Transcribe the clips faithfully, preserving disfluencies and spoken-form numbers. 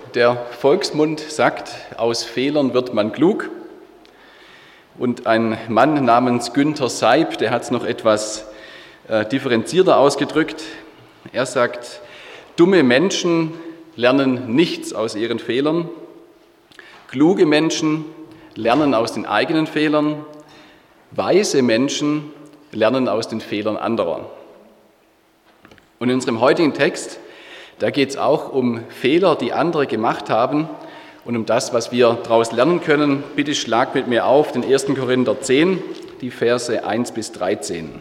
der Volksmund sagt, aus Fehlern wird man klug. Und ein Mann namens Günther Seib, der hat es noch etwas äh, differenzierter ausgedrückt. Er sagt, dumme Menschen lernen nichts aus ihren Fehlern. Kluge Menschen lernen aus den eigenen Fehlern. Weise Menschen lernen aus den Fehlern anderer. Und in unserem heutigen Text, da geht es auch um Fehler, die andere gemacht haben und um das, was wir daraus lernen können. Bitte schlag mit mir auf den ersten Korinther zehn, die Verse eins bis dreizehn.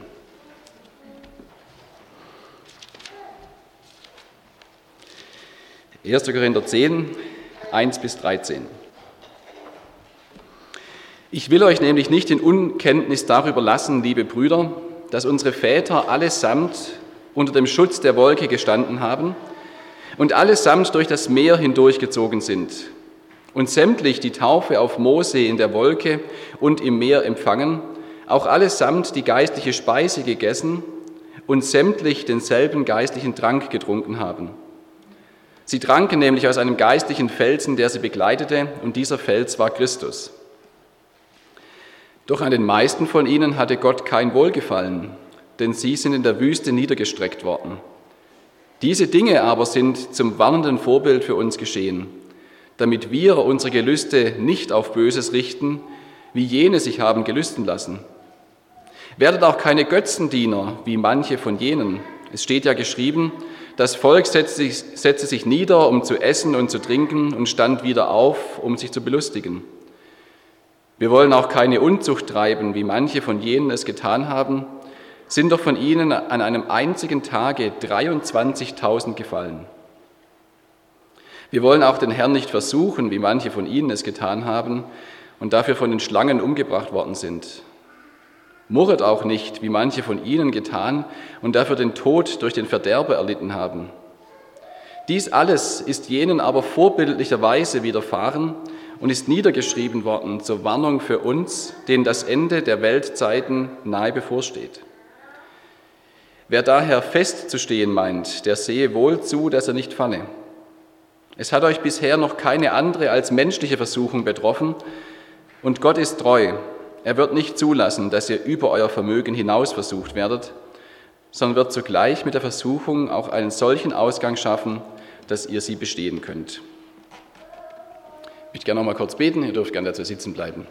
erster Korinther zehn, eins bis dreizehn. Ich will euch nämlich nicht in Unkenntnis darüber lassen, liebe Brüder, dass unsere Väter allesamt unter dem Schutz der Wolke gestanden haben und allesamt durch das Meer hindurchgezogen sind und sämtlich die Taufe auf Mose in der Wolke und im Meer empfangen, auch allesamt die geistliche Speise gegessen und sämtlich denselben geistlichen Trank getrunken haben. Sie tranken nämlich aus einem geistlichen Felsen, der sie begleitete, und dieser Fels war Christus. Doch an den meisten von ihnen hatte Gott kein Wohlgefallen, denn sie sind in der Wüste niedergestreckt worden. Diese Dinge aber sind zum warnenden Vorbild für uns geschehen, damit wir unsere Gelüste nicht auf Böses richten, wie jene sich haben gelüsten lassen. Werdet auch keine Götzendiener, wie manche von jenen. Es steht ja geschrieben, das Volk setzte sich, setzte sich nieder, um zu essen und zu trinken, und stand wieder auf, um sich zu belustigen. Wir wollen auch keine Unzucht treiben, wie manche von jenen es getan haben, sind doch von ihnen an einem einzigen Tage dreiundzwanzigtausend gefallen. Wir wollen auch den Herrn nicht versuchen, wie manche von ihnen es getan haben und dafür von den Schlangen umgebracht worden sind. Murret auch nicht, wie manche von ihnen getan und dafür den Tod durch den Verderber erlitten haben. Dies alles ist jenen aber vorbildlicherweise widerfahren und ist niedergeschrieben worden zur Warnung für uns, denen das Ende der Weltzeiten nahe bevorsteht. Wer daher festzustehen meint, der sehe wohl zu, dass er nicht falle. Es hat euch bisher noch keine andere als menschliche Versuchung betroffen, und Gott ist treu. Er wird nicht zulassen, dass ihr über euer Vermögen hinaus versucht werdet, sondern wird zugleich mit der Versuchung auch einen solchen Ausgang schaffen, dass ihr sie bestehen könnt. Ich möchte gerne noch mal kurz beten, ihr dürft gerne dazu sitzen bleiben.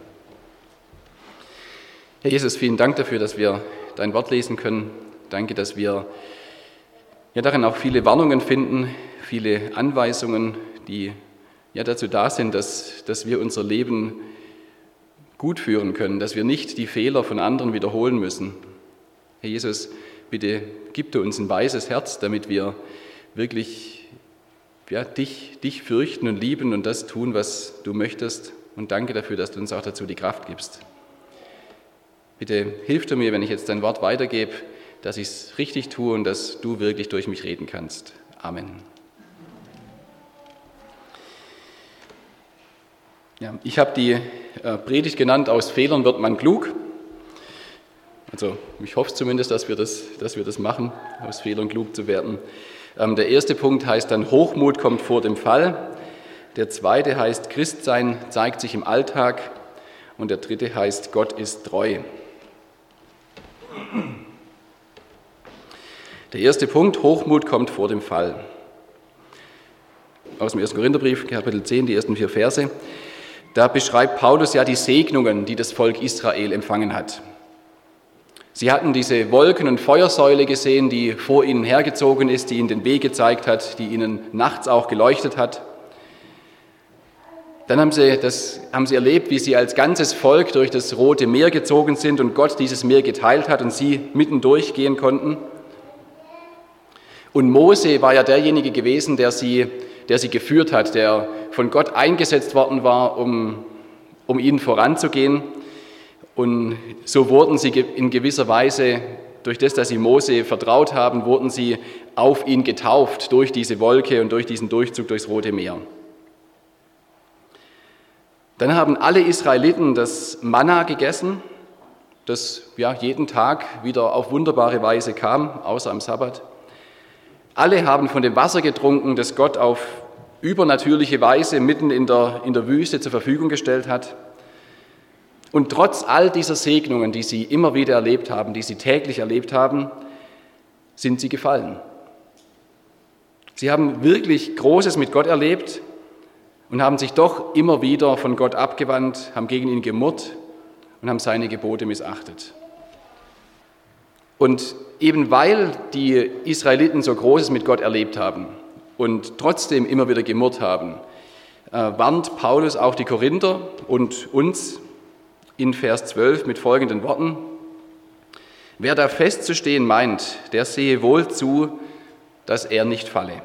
Herr Jesus, vielen Dank dafür, dass wir dein Wort lesen können. Danke, dass wir ja darin auch viele Warnungen finden, viele Anweisungen, die ja dazu da sind, dass, dass wir unser Leben gut führen können, dass wir nicht die Fehler von anderen wiederholen müssen. Herr Jesus, bitte gib du uns ein weises Herz, damit wir wirklich ja, dich, dich fürchten und lieben und das tun, was du möchtest. Und danke dafür, dass du uns auch dazu die Kraft gibst. Bitte hilf du mir, wenn ich jetzt dein Wort weitergebe, dass ich es richtig tue und dass du wirklich durch mich reden kannst. Amen. Ja, ich habe die äh, Predigt genannt, aus Fehlern wird man klug. Also ich hoffe zumindest, dass wir das, dass wir das machen, aus Fehlern klug zu werden. Ähm, der erste Punkt heißt dann, Hochmut kommt vor dem Fall. Der zweite heißt, Christsein zeigt sich im Alltag. Und der dritte heißt, Gott ist treu. Der erste Punkt, Hochmut kommt vor dem Fall. Aus dem ersten Korintherbrief, Kapitel zehn, die ersten vier Verse. Da beschreibt Paulus ja die Segnungen, die das Volk Israel empfangen hat. Sie hatten diese Wolken- und Feuersäule gesehen, die vor ihnen hergezogen ist, die ihnen den Weg gezeigt hat, die ihnen nachts auch geleuchtet hat. Dann haben sie, das, haben sie erlebt, wie sie als ganzes Volk durch das Rote Meer gezogen sind und Gott dieses Meer geteilt hat und sie mitten durchgehen konnten. Und Mose war ja derjenige gewesen, der sie, der sie geführt hat, der von Gott eingesetzt worden war, um, um ihnen voranzugehen. Und so wurden sie in gewisser Weise, durch das, dass sie Mose vertraut haben, wurden sie auf ihn getauft durch diese Wolke und durch diesen Durchzug durchs Rote Meer. Dann haben alle Israeliten das Manna gegessen, das ja jeden Tag wieder auf wunderbare Weise kam, außer am Sabbat. Alle haben von dem Wasser getrunken, das Gott auf übernatürliche Weise mitten in der, in der Wüste zur Verfügung gestellt hat. Und trotz all dieser Segnungen, die sie immer wieder erlebt haben, die sie täglich erlebt haben, sind sie gefallen. Sie haben wirklich Großes mit Gott erlebt und haben sich doch immer wieder von Gott abgewandt, haben gegen ihn gemurrt und haben seine Gebote missachtet. Und eben weil die Israeliten so Großes mit Gott erlebt haben und trotzdem immer wieder gemurrt haben, äh, warnt Paulus auch die Korinther und uns in Vers zwölf mit folgenden Worten: Wer da festzustehen meint, der sehe wohl zu, dass er nicht falle.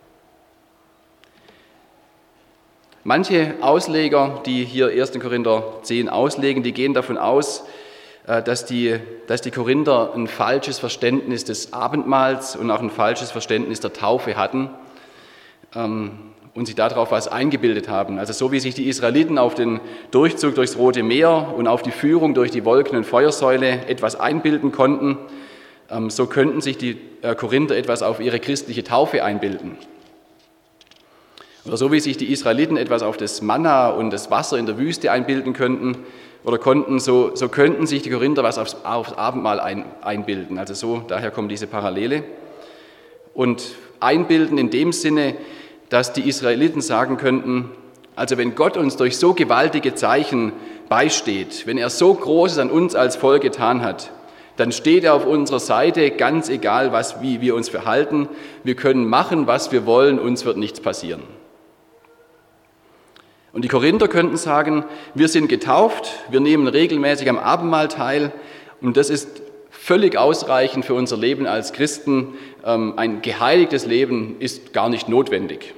Manche Ausleger, die hier ersten Korinther zehn auslegen, die gehen davon aus, dass die, dass die Korinther ein falsches Verständnis des Abendmahls und auch ein falsches Verständnis der Taufe hatten ähm, und sich darauf was eingebildet haben. Also so wie sich die Israeliten auf den Durchzug durchs Rote Meer und auf die Führung durch die Wolken- und Feuersäule etwas einbilden konnten, ähm, so könnten sich die äh, Korinther etwas auf ihre christliche Taufe einbilden. Oder so wie sich die Israeliten etwas auf das Manna und das Wasser in der Wüste einbilden könnten, oder konnten, so, so könnten sich die Korinther was aufs, aufs Abendmahl ein, einbilden. Also so, daher kommt diese Parallele. Und einbilden in dem Sinne, dass die Israeliten sagen könnten, also wenn Gott uns durch so gewaltige Zeichen beisteht, wenn er so Großes an uns als Volk getan hat, dann steht er auf unserer Seite, ganz egal, was, wie wir uns verhalten. Wir können machen, was wir wollen, uns wird nichts passieren. Und die Korinther könnten sagen, wir sind getauft, wir nehmen regelmäßig am Abendmahl teil und das ist völlig ausreichend für unser Leben als Christen. Ein geheiligtes Leben ist gar nicht notwendig.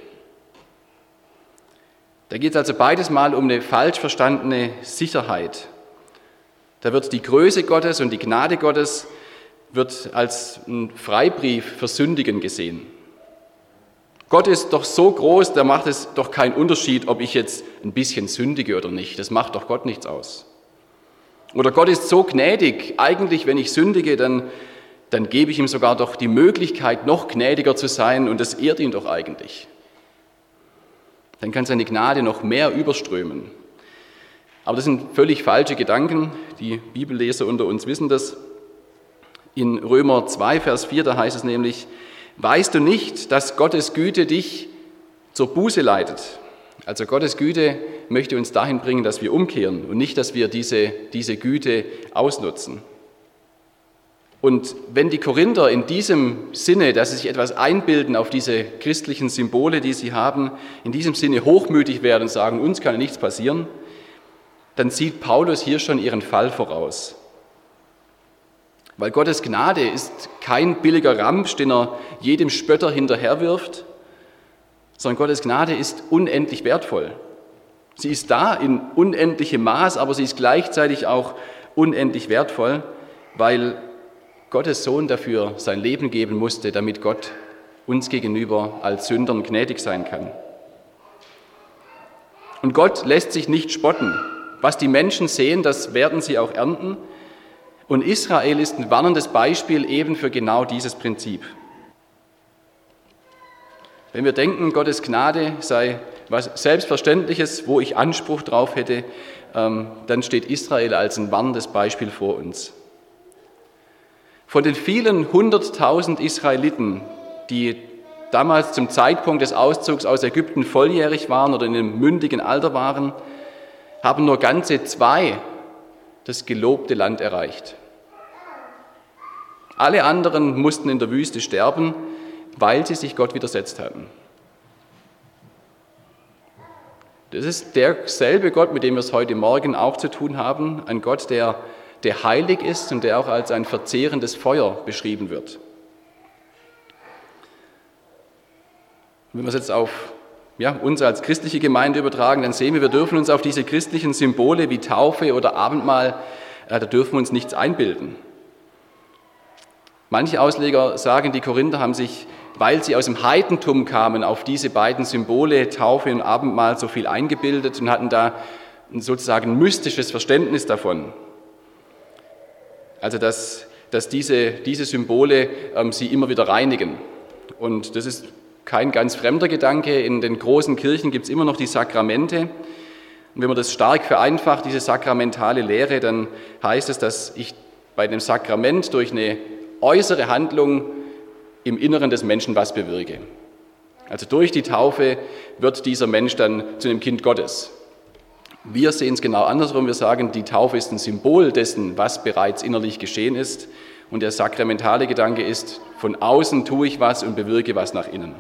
Da geht es also beides mal um eine falsch verstandene Sicherheit. Da wird die Größe Gottes und die Gnade Gottes wird als ein Freibrief für Sündigen gesehen. Gott ist doch so groß, da macht es doch keinen Unterschied, ob ich jetzt ein bisschen sündige oder nicht. Das macht doch Gott nichts aus. Oder Gott ist so gnädig, eigentlich, wenn ich sündige, dann, dann gebe ich ihm sogar doch die Möglichkeit, noch gnädiger zu sein und das ehrt ihn doch eigentlich. Dann kann seine Gnade noch mehr überströmen. Aber das sind völlig falsche Gedanken. Die Bibelleser unter uns wissen das. In Römer zwei, Vers vier, da heißt es nämlich: Weißt du nicht, dass Gottes Güte dich zur Buße leitet? Also Gottes Güte möchte uns dahin bringen, dass wir umkehren und nicht, dass wir diese, diese Güte ausnutzen. Und wenn die Korinther in diesem Sinne, dass sie sich etwas einbilden auf diese christlichen Symbole, die sie haben, in diesem Sinne hochmütig werden und sagen, uns kann ja nichts passieren, dann sieht Paulus hier schon ihren Fall voraus. Weil Gottes Gnade ist kein billiger Ramsch, den er jedem Spötter hinterherwirft, sondern Gottes Gnade ist unendlich wertvoll. Sie ist da in unendlichem Maß, aber sie ist gleichzeitig auch unendlich wertvoll, weil Gottes Sohn dafür sein Leben geben musste, damit Gott uns gegenüber als Sündern gnädig sein kann. Und Gott lässt sich nicht spotten. Was die Menschen sehen, das werden sie auch ernten. Und Israel ist ein warnendes Beispiel eben für genau dieses Prinzip. Wenn wir denken, Gottes Gnade sei was Selbstverständliches, wo ich Anspruch drauf hätte, dann steht Israel als ein warnendes Beispiel vor uns. Von den vielen hunderttausend Israeliten, die damals zum Zeitpunkt des Auszugs aus Ägypten volljährig waren oder in einem mündigen Alter waren, haben nur ganze zwei das gelobte Land erreicht. Alle anderen mussten in der Wüste sterben, weil sie sich Gott widersetzt hatten. Das ist derselbe Gott, mit dem wir es heute Morgen auch zu tun haben, ein Gott, der, der heilig ist und der auch als ein verzehrendes Feuer beschrieben wird. Wenn wir es jetzt auf ja, uns als christliche Gemeinde übertragen, dann sehen wir, wir dürfen uns auf diese christlichen Symbole wie Taufe oder Abendmahl, äh, da dürfen wir uns nichts einbilden. Manche Ausleger sagen, die Korinther haben sich, weil sie aus dem Heidentum kamen, auf diese beiden Symbole, Taufe und Abendmahl, so viel eingebildet und hatten da sozusagen ein mystisches Verständnis davon. Also, dass, dass diese, diese Symbole ähm, sie immer wieder reinigen. Und das ist kein ganz fremder Gedanke. In den großen Kirchen gibt es immer noch die Sakramente. Und wenn man das stark vereinfacht, diese sakramentale Lehre, dann heißt es, dass ich bei dem Sakrament durch eine äußere Handlung im Inneren des Menschen was bewirke. Also durch die Taufe wird dieser Mensch dann zu einem Kind Gottes. Wir sehen es genau andersrum. Wir sagen, die Taufe ist ein Symbol dessen, was bereits innerlich geschehen ist. Und der sakramentale Gedanke ist, von außen tue ich was und bewirke was nach innen.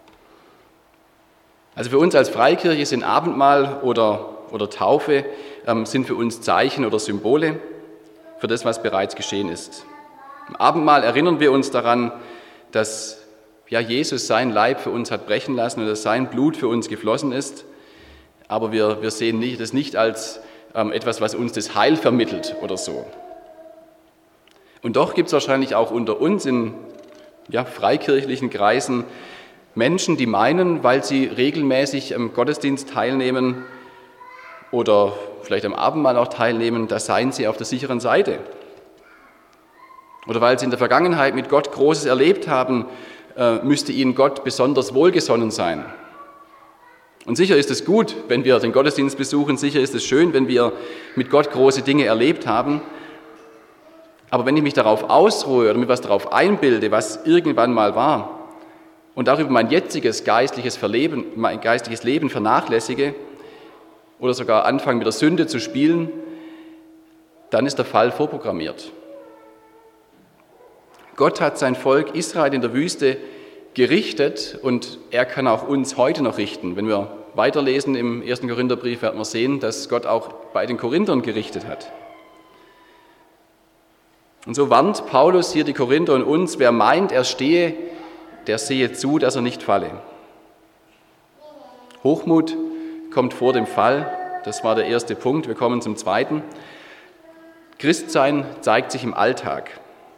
Also für uns als Freikirche sind Abendmahl oder, oder Taufe ähm, sind für uns Zeichen oder Symbole für das, was bereits geschehen ist. Im Abendmahl erinnern wir uns daran, dass ja, Jesus sein Leib für uns hat brechen lassen und dass sein Blut für uns geflossen ist. Aber wir, wir sehen nicht, das nicht als ähm, etwas, was uns das Heil vermittelt oder so. Und doch gibt es wahrscheinlich auch unter uns in ja, freikirchlichen Kreisen Menschen, die meinen, weil sie regelmäßig am Gottesdienst teilnehmen oder vielleicht am Abendmahl auch teilnehmen, da seien sie auf der sicheren Seite. Oder weil sie in der Vergangenheit mit Gott Großes erlebt haben, müsste ihnen Gott besonders wohlgesonnen sein. Und sicher ist es gut, wenn wir den Gottesdienst besuchen, sicher ist es schön, wenn wir mit Gott große Dinge erlebt haben. Aber wenn ich mich darauf ausruhe oder mir was darauf einbilde, was irgendwann mal war, und darüber mein jetziges geistliches Verleben, mein geistliches Leben vernachlässige oder sogar anfange mit der Sünde zu spielen, dann ist der Fall vorprogrammiert. Gott hat sein Volk Israel in der Wüste gerichtet und er kann auch uns heute noch richten. Wenn wir weiterlesen im ersten Korintherbrief, werden wir sehen, dass Gott auch bei den Korinthern gerichtet hat. Und so warnt Paulus hier die Korinther und uns, wer meint, er stehe, der sehe zu, dass er nicht falle. Hochmut kommt vor dem Fall, das war der erste Punkt. Wir kommen zum zweiten. Christsein zeigt sich im Alltag.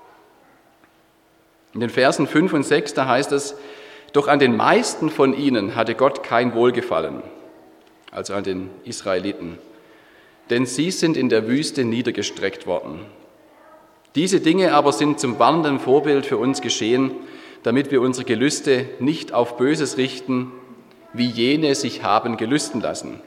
In den Versen fünf und sechs, da heißt es, doch an den meisten von ihnen hatte Gott kein Wohlgefallen, also an den Israeliten, denn sie sind in der Wüste niedergestreckt worden. Diese Dinge aber sind zum warnenden Vorbild für uns geschehen, damit wir unsere Gelüste nicht auf Böses richten, wie jene sich haben gelüsten lassen.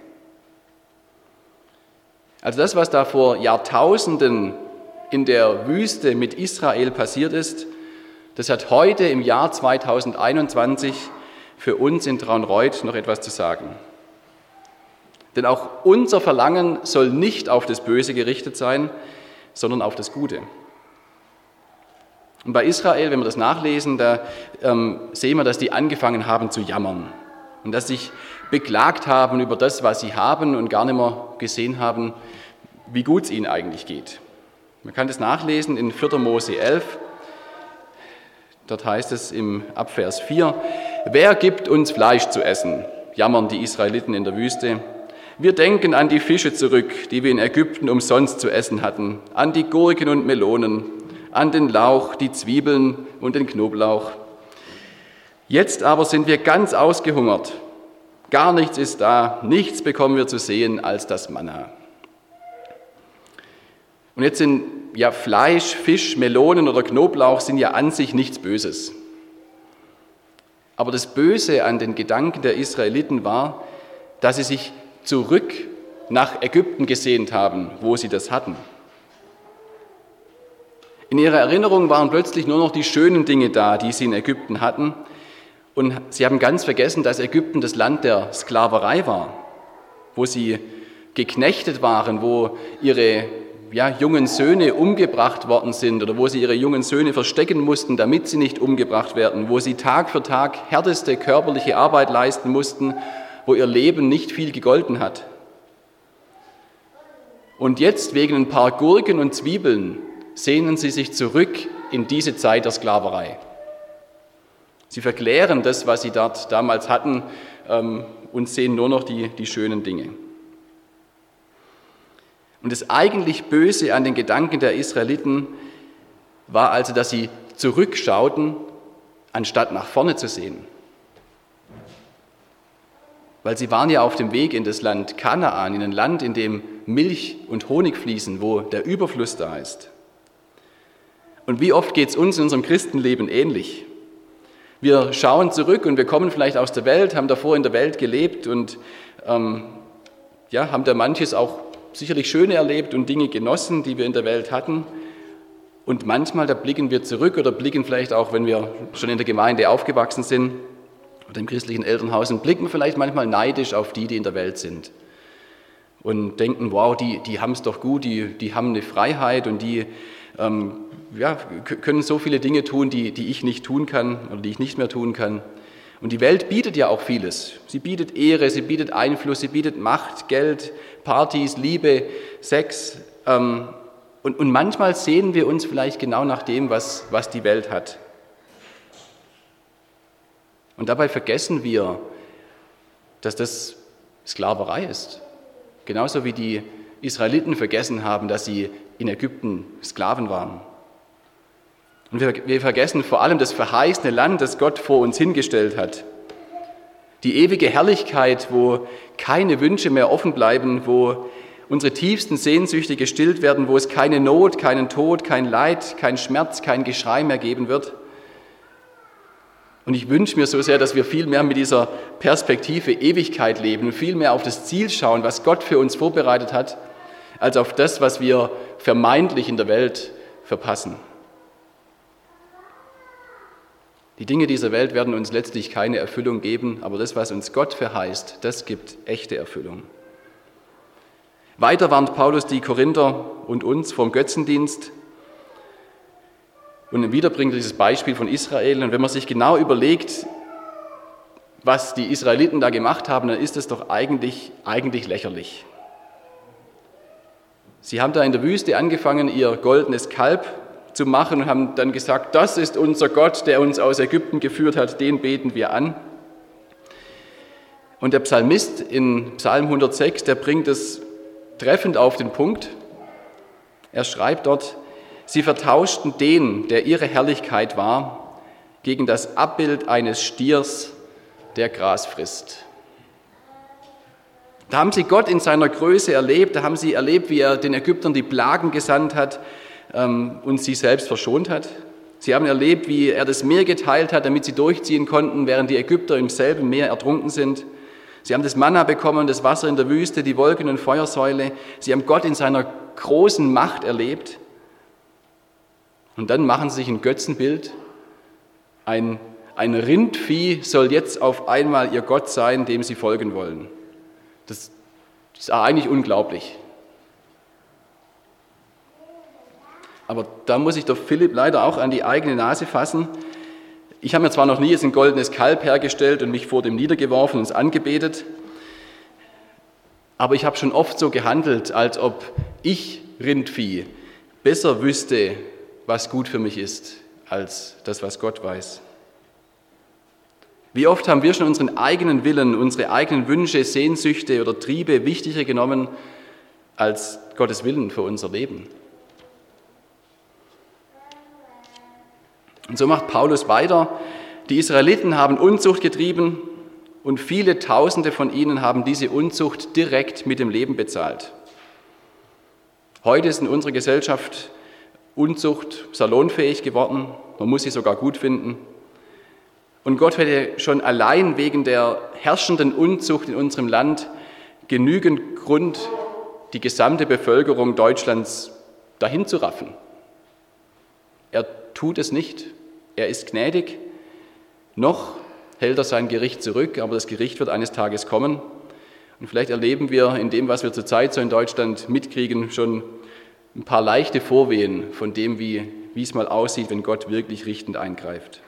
Also das, was da vor Jahrtausenden in der Wüste mit Israel passiert ist, das hat heute im Jahr zweitausendeinundzwanzig für uns in Traunreut noch etwas zu sagen. Denn auch unser Verlangen soll nicht auf das Böse gerichtet sein, sondern auf das Gute. Und bei Israel, wenn wir das nachlesen, da ähm, sehen wir, dass die angefangen haben zu jammern und dass sie sich beklagt haben über das, was sie haben und gar nicht mehr gesehen haben, wie gut es ihnen eigentlich geht. Man kann das nachlesen in vierter Mose elf. Dort heißt es im Abvers vier, wer gibt uns Fleisch zu essen? Jammern die Israeliten in der Wüste. Wir denken an die Fische zurück, die wir in Ägypten umsonst zu essen hatten, an die Gurken und Melonen, an den Lauch, die Zwiebeln und den Knoblauch. Jetzt aber sind wir ganz ausgehungert. Gar nichts ist da, nichts bekommen wir zu sehen als das Manna. Und jetzt sind ja Fleisch, Fisch, Melonen oder Knoblauch sind ja an sich nichts Böses. Aber das Böse an den Gedanken der Israeliten war, dass sie sich zurück nach Ägypten gesehnt haben, wo sie das hatten. In ihrer Erinnerung waren plötzlich nur noch die schönen Dinge da, die sie in Ägypten hatten. Und sie haben ganz vergessen, dass Ägypten das Land der Sklaverei war, wo sie geknechtet waren, wo ihre ja, jungen Söhne umgebracht worden sind oder wo sie ihre jungen Söhne verstecken mussten, damit sie nicht umgebracht werden, wo sie Tag für Tag härteste körperliche Arbeit leisten mussten, wo ihr Leben nicht viel gegolten hat. Und jetzt wegen ein paar Gurken und Zwiebeln sehnen sie sich zurück in diese Zeit der Sklaverei. Sie verklären das, was sie dort damals hatten, und sehen nur noch die, die schönen Dinge. Und das eigentlich Böse an den Gedanken der Israeliten war also, dass sie zurückschauten, anstatt nach vorne zu sehen. Weil sie waren ja auf dem Weg in das Land Kanaan, in ein Land, in dem Milch und Honig fließen, wo der Überfluss da ist. Und wie oft geht es uns in unserem Christenleben ähnlich, Wir schauen zurück und wir kommen vielleicht aus der Welt, haben davor in der Welt gelebt und ähm, ja, haben da manches auch sicherlich Schöne erlebt und Dinge genossen, die wir in der Welt hatten. Und manchmal, da blicken wir zurück oder blicken vielleicht auch, wenn wir schon in der Gemeinde aufgewachsen sind oder im christlichen Elternhaus, und blicken vielleicht manchmal neidisch auf die, die in der Welt sind. Und denken, wow, die, die haben es doch gut, die, die haben eine Freiheit und die ähm, ja, können so viele Dinge tun, die, die ich nicht tun kann oder die ich nicht mehr tun kann. Und die Welt bietet ja auch vieles. Sie bietet Ehre, sie bietet Einfluss, sie bietet Macht, Geld, Partys, Liebe, Sex. Ähm, und, und manchmal sehnen wir uns vielleicht genau nach dem, was, was die Welt hat. Und dabei vergessen wir, dass das Sklaverei ist. Genauso wie die Israeliten vergessen haben, dass sie in Ägypten Sklaven waren. Und wir, wir vergessen vor allem das verheißene Land, das Gott vor uns hingestellt hat. Die ewige Herrlichkeit, wo keine Wünsche mehr offen bleiben, wo unsere tiefsten Sehnsüchte gestillt werden, wo es keine Not, keinen Tod, kein Leid, kein Schmerz, kein Geschrei mehr geben wird. Und ich wünsche mir so sehr, dass wir viel mehr mit dieser Perspektive Ewigkeit leben und viel mehr auf das Ziel schauen, was Gott für uns vorbereitet hat, als auf das, was wir vermeintlich in der Welt verpassen. Die Dinge dieser Welt werden uns letztlich keine Erfüllung geben, aber das, was uns Gott verheißt, das gibt echte Erfüllung. Weiter warnt Paulus die Korinther und uns vom Götzendienst. Und wieder bringt er dieses Beispiel von Israel. Und wenn man sich genau überlegt, was die Israeliten da gemacht haben, dann ist es doch eigentlich, eigentlich lächerlich. Sie haben da in der Wüste angefangen, ihr goldenes Kalb zu machen und haben dann gesagt, das ist unser Gott, der uns aus Ägypten geführt hat, den beten wir an. Und der Psalmist in Psalm hundertsechs, der bringt es treffend auf den Punkt. Er schreibt dort, sie vertauschten den, der ihre Herrlichkeit war, gegen das Abbild eines Stiers, der Gras frisst. Da haben sie Gott in seiner Größe erlebt, da haben sie erlebt, wie er den Ägyptern die Plagen gesandt hat ähm, und sie selbst verschont hat. Sie haben erlebt, wie er das Meer geteilt hat, damit sie durchziehen konnten, während die Ägypter im selben Meer ertrunken sind. Sie haben das Manna bekommen, das Wasser in der Wüste, die Wolken- und Feuersäule. Sie haben Gott in seiner großen Macht erlebt. Und dann machen sie sich ein Götzenbild. Ein, ein Rindvieh soll jetzt auf einmal ihr Gott sein, dem sie folgen wollen. Das ist eigentlich unglaublich. Aber da muss ich doch Philipp leider auch an die eigene Nase fassen. Ich habe mir zwar noch nie ein goldenes Kalb hergestellt und mich vor dem niedergeworfen und es angebetet, aber ich habe schon oft so gehandelt, als ob ich, Rindvieh, besser wüsste, was gut für mich ist, als das, was Gott weiß. Wie oft haben wir schon unseren eigenen Willen, unsere eigenen Wünsche, Sehnsüchte oder Triebe wichtiger genommen als Gottes Willen für unser Leben? Und so macht Paulus weiter. Die Israeliten haben Unzucht getrieben und viele Tausende von ihnen haben diese Unzucht direkt mit dem Leben bezahlt. Heute ist in unserer Gesellschaft Unzucht salonfähig geworden. Man muss sie sogar gut finden. Und Gott hätte schon allein wegen der herrschenden Unzucht in unserem Land genügend Grund, die gesamte Bevölkerung Deutschlands dahin zu raffen. Er tut es nicht. Er ist gnädig. Noch hält er sein Gericht zurück, aber das Gericht wird eines Tages kommen. Und vielleicht erleben wir in dem, was wir zurzeit so in Deutschland mitkriegen, schon ein paar leichte Vorwehen von dem, wie, wie es mal aussieht, wenn Gott wirklich richtend eingreift.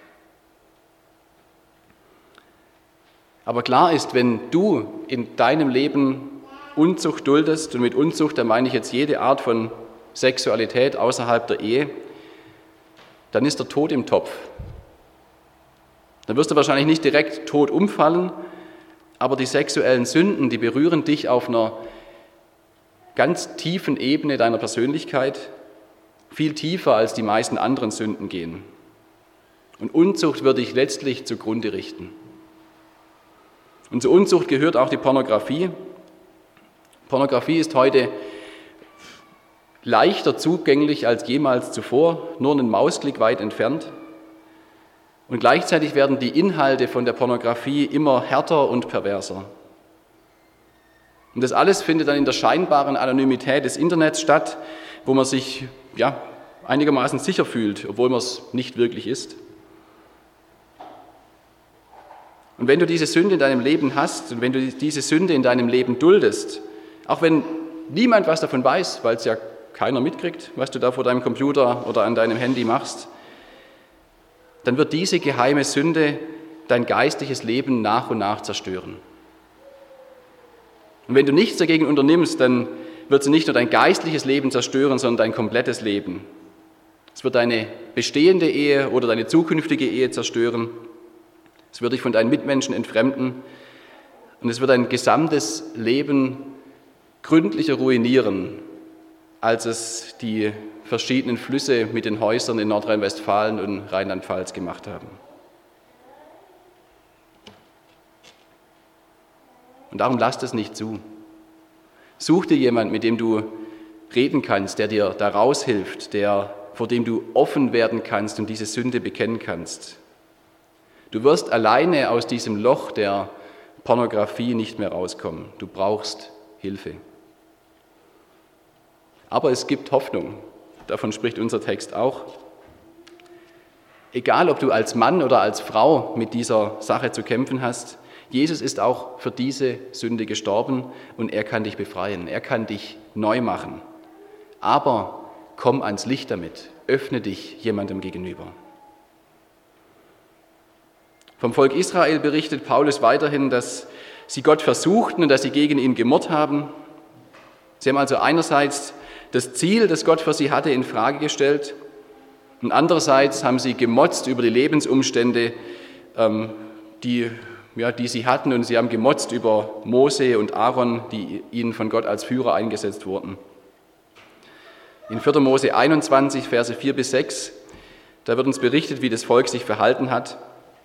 Aber klar ist, wenn du in deinem Leben Unzucht duldest, und mit Unzucht, da meine ich jetzt jede Art von Sexualität außerhalb der Ehe, dann ist der Tod im Topf. Dann wirst du wahrscheinlich nicht direkt tot umfallen, aber die sexuellen Sünden, die berühren dich auf einer ganz tiefen Ebene deiner Persönlichkeit, viel tiefer als die meisten anderen Sünden gehen. Und Unzucht wird dich letztlich zugrunde richten. Und zur Unzucht gehört auch die Pornografie. Pornografie ist heute leichter zugänglich als jemals zuvor, nur einen Mausklick weit entfernt. Und gleichzeitig werden die Inhalte von der Pornografie immer härter und perverser. Und das alles findet dann in der scheinbaren Anonymität des Internets statt, wo man sich ja, einigermaßen sicher fühlt, obwohl man es nicht wirklich ist. Und wenn du diese Sünde in deinem Leben hast und wenn du diese Sünde in deinem Leben duldest, auch wenn niemand was davon weiß, weil es ja keiner mitkriegt, was du da vor deinem Computer oder an deinem Handy machst, dann wird diese geheime Sünde dein geistliches Leben nach und nach zerstören. Und wenn du nichts dagegen unternimmst, dann wird sie nicht nur dein geistliches Leben zerstören, sondern dein komplettes Leben. Es wird deine bestehende Ehe oder deine zukünftige Ehe zerstören. Es wird dich von deinen Mitmenschen entfremden und es wird dein gesamtes Leben gründlicher ruinieren, als es die verschiedenen Flüsse mit den Häusern in Nordrhein-Westfalen und Rheinland-Pfalz gemacht haben. Und darum lass das nicht zu. Such dir jemanden, mit dem du reden kannst, der dir da raushilft, der, vor dem du offen werden kannst und diese Sünde bekennen kannst. Du wirst alleine aus diesem Loch der Pornografie nicht mehr rauskommen. Du brauchst Hilfe. Aber es gibt Hoffnung. Davon spricht unser Text auch. Egal, ob du als Mann oder als Frau mit dieser Sache zu kämpfen hast, Jesus ist auch für diese Sünde gestorben und er kann dich befreien, er kann dich neu machen. Aber komm ans Licht damit, öffne dich jemandem gegenüber. Vom Volk Israel berichtet Paulus weiterhin, dass sie Gott versuchten und dass sie gegen ihn gemurrt haben. Sie haben also einerseits das Ziel, das Gott für sie hatte, in Frage gestellt und andererseits haben sie gemotzt über die Lebensumstände, die Ja, die sie hatten, und sie haben gemotzt über Mose und Aaron, die ihnen von Gott als Führer eingesetzt wurden. In vierter Mose einundzwanzig, Verse vier bis sechs, da wird uns berichtet, wie das Volk sich verhalten hat.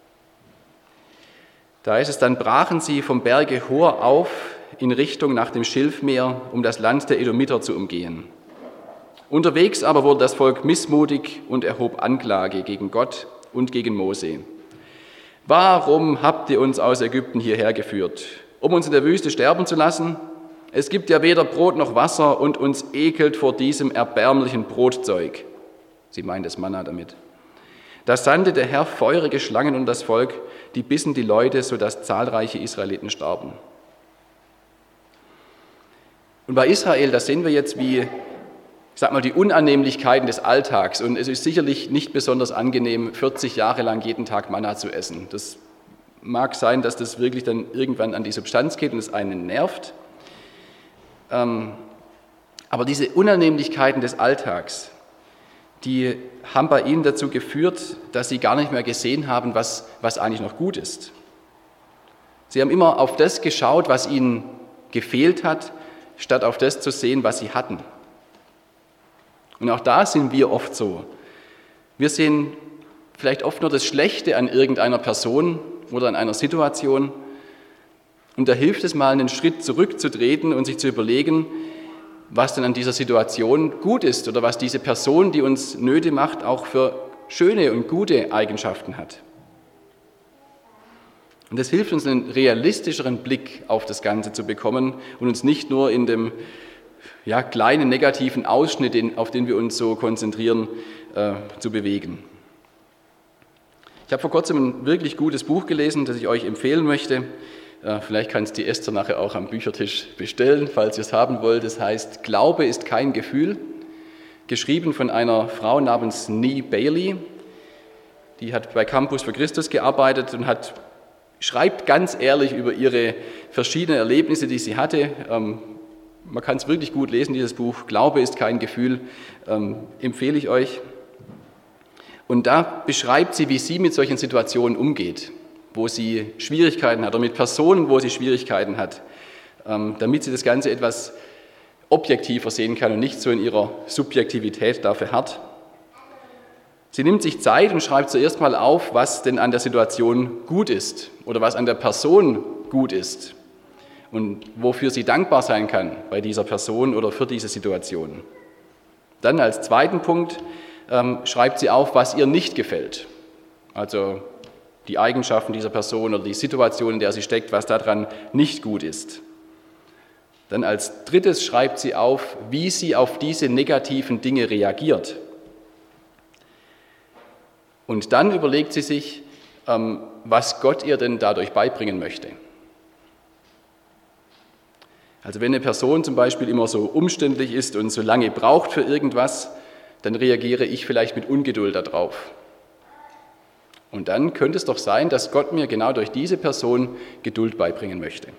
Da heißt es, dann brachen sie vom Berge Hor auf in Richtung nach dem Schilfmeer, um das Land der Edomiter zu umgehen. Unterwegs aber wurde das Volk missmutig und erhob Anklage gegen Gott und gegen Mose. Warum habt ihr uns aus Ägypten hierher geführt, um uns in der Wüste sterben zu lassen? Es gibt ja weder Brot noch Wasser und uns ekelt vor diesem erbärmlichen Brotzeug. Sie meint das Manna damit. Da sandte der Herr feurige Schlangen um das Volk, die bissen die Leute, sodass zahlreiche Israeliten starben. Und bei Israel, da sehen wir jetzt, wie, ich sag mal, die Unannehmlichkeiten des Alltags. Und es ist sicherlich nicht besonders angenehm, vierzig Jahre lang jeden Tag Manna zu essen. Das mag sein, dass das wirklich dann irgendwann an die Substanz geht und es einen nervt. Aber diese Unannehmlichkeiten des Alltags, die haben bei ihnen dazu geführt, dass sie gar nicht mehr gesehen haben, was, was eigentlich noch gut ist. Sie haben immer auf das geschaut, was ihnen gefehlt hat, statt auf das zu sehen, was sie hatten. Und auch da sind wir oft so. Wir sehen vielleicht oft nur das Schlechte an irgendeiner Person oder an einer Situation. Und da hilft es mal, einen Schritt zurückzutreten und sich zu überlegen, was denn an dieser Situation gut ist oder was diese Person, die uns Nöte macht, auch für schöne und gute Eigenschaften hat. Und das hilft uns, einen realistischeren Blick auf das Ganze zu bekommen und uns nicht nur in dem ja, kleinen negativen Ausschnitt, auf den wir uns so konzentrieren, äh, zu bewegen. Ich habe vor kurzem ein wirklich gutes Buch gelesen, das ich euch empfehlen möchte. Äh, vielleicht kann es die Esther nachher auch am Büchertisch bestellen, falls ihr es haben wollt. Das heißt, Glaube ist kein Gefühl, geschrieben von einer Frau namens Nee Bailey. Die hat bei Campus für Christus gearbeitet und hat, schreibt ganz ehrlich über ihre verschiedenen Erlebnisse, die sie hatte. Ähm, Man kann es wirklich gut lesen, dieses Buch. Glaube ist kein Gefühl, ähm, empfehle ich euch. Und da beschreibt sie, wie sie mit solchen Situationen umgeht, wo sie Schwierigkeiten hat oder mit Personen, wo sie Schwierigkeiten hat, ähm, damit sie das Ganze etwas objektiver sehen kann und nicht so in ihrer Subjektivität da verharrt. Sie nimmt sich Zeit und schreibt zuerst mal auf, was denn an der Situation gut ist oder was an der Person gut ist. Und wofür sie dankbar sein kann bei dieser Person oder für diese Situation. Dann als zweiten Punkt ähm, schreibt sie auf, was ihr nicht gefällt. Also die Eigenschaften dieser Person oder die Situation, in der sie steckt, was daran nicht gut ist. Dann als drittes schreibt sie auf, wie sie auf diese negativen Dinge reagiert. Und dann überlegt sie sich, was Gott ihr denn dadurch beibringen möchte. Also wenn eine Person zum Beispiel immer so umständlich ist und so lange braucht für irgendwas, dann reagiere ich vielleicht mit Ungeduld darauf. Und dann könnte es doch sein, dass Gott mir genau durch diese Person Geduld beibringen möchte.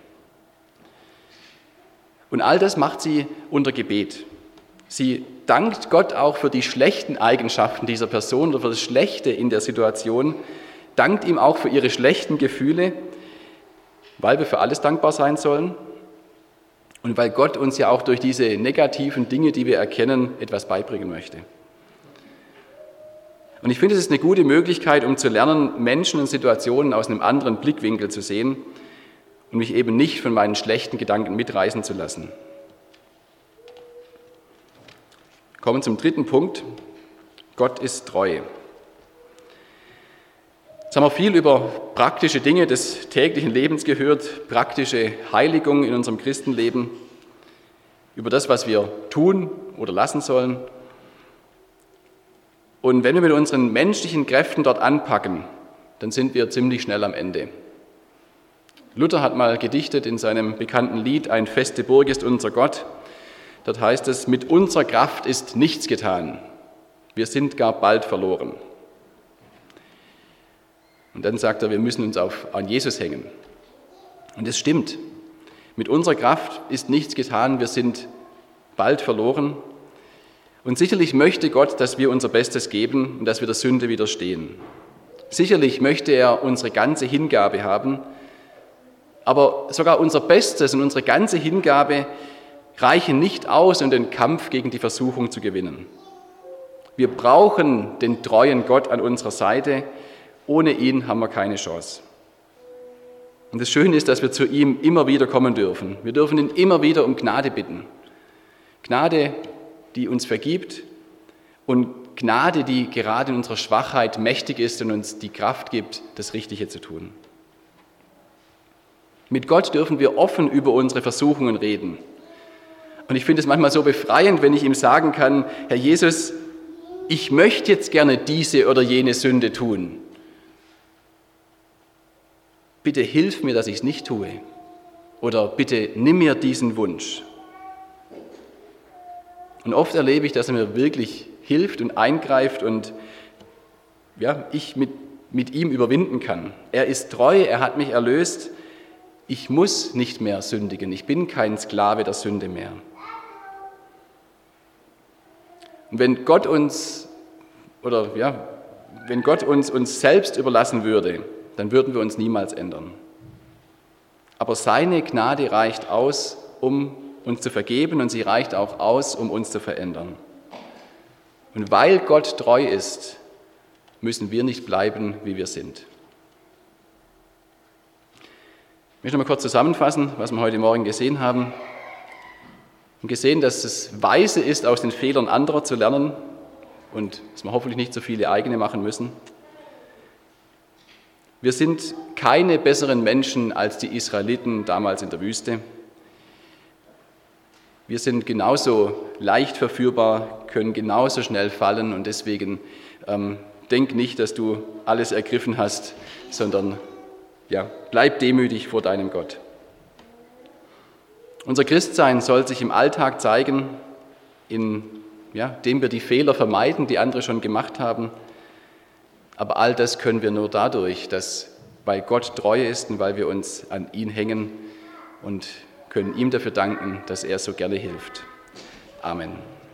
Und all das macht sie unter Gebet. Sie dankt Gott auch für die schlechten Eigenschaften dieser Person oder für das Schlechte in der Situation, dankt ihm auch für ihre schlechten Gefühle, weil wir für alles dankbar sein sollen und weil Gott uns ja auch durch diese negativen Dinge, die wir erkennen, etwas beibringen möchte. Und ich finde, es ist eine gute Möglichkeit, um zu lernen, Menschen und Situationen aus einem anderen Blickwinkel zu sehen und mich eben nicht von meinen schlechten Gedanken mitreißen zu lassen. Wir kommen zum dritten Punkt. Gott ist treu. Jetzt haben wir viel über praktische Dinge des täglichen Lebens gehört, praktische Heiligung in unserem Christenleben, über das, was wir tun oder lassen sollen. Und wenn wir mit unseren menschlichen Kräften dort anpacken, dann sind wir ziemlich schnell am Ende. Luther hat mal gedichtet in seinem bekannten Lied, Ein feste Burg ist unser Gott. Dort heißt es, mit unserer Kraft ist nichts getan, wir sind gar bald verloren. Und dann sagt er, wir müssen uns auf, an Jesus hängen. Und es stimmt, mit unserer Kraft ist nichts getan, wir sind bald verloren. Und sicherlich möchte Gott, dass wir unser Bestes geben und dass wir der Sünde widerstehen. Sicherlich möchte er unsere ganze Hingabe haben, aber sogar unser Bestes und unsere ganze Hingabe reichen nicht aus, um den Kampf gegen die Versuchung zu gewinnen. Wir brauchen den treuen Gott an unserer Seite. Ohne ihn haben wir keine Chance. Und das Schöne ist, dass wir zu ihm immer wieder kommen dürfen. Wir dürfen ihn immer wieder um Gnade bitten. Gnade, die uns vergibt und Gnade, die gerade in unserer Schwachheit mächtig ist und uns die Kraft gibt, das Richtige zu tun. Mit Gott dürfen wir offen über unsere Versuchungen reden. Und ich finde es manchmal so befreiend, wenn ich ihm sagen kann, Herr Jesus, ich möchte jetzt gerne diese oder jene Sünde tun. Bitte hilf mir, dass ich es nicht tue. Oder bitte nimm mir diesen Wunsch. Und oft erlebe ich, dass er mir wirklich hilft und eingreift und ja, ich mit, mit ihm überwinden kann. Er ist treu, er hat mich erlöst. Ich muss nicht mehr sündigen. Ich bin kein Sklave der Sünde mehr. Und wenn Gott uns, oder ja, wenn Gott uns, uns selbst überlassen würde, dann würden wir uns niemals ändern. Aber seine Gnade reicht aus, um uns zu vergeben und sie reicht auch aus, um uns zu verändern. Und weil Gott treu ist, müssen wir nicht bleiben, wie wir sind. Ich möchte noch mal kurz zusammenfassen, was wir heute Morgen gesehen haben. Wir haben gesehen, dass es weise ist, aus den Fehlern anderer zu lernen und dass wir hoffentlich nicht so viele eigene machen müssen. Wir sind keine besseren Menschen als die Israeliten damals in der Wüste. Wir sind genauso leicht verführbar, können genauso schnell fallen und deswegen ähm, denk nicht, dass du alles ergriffen hast, sondern ja, bleib demütig vor deinem Gott. Unser Christsein soll sich im Alltag zeigen, in, ja, indem wir die Fehler vermeiden, die andere schon gemacht haben. Aber all das können wir nur dadurch, dass weil Gott treu ist und weil wir uns an ihn hängen und können ihm dafür danken, dass er so gerne hilft. Amen.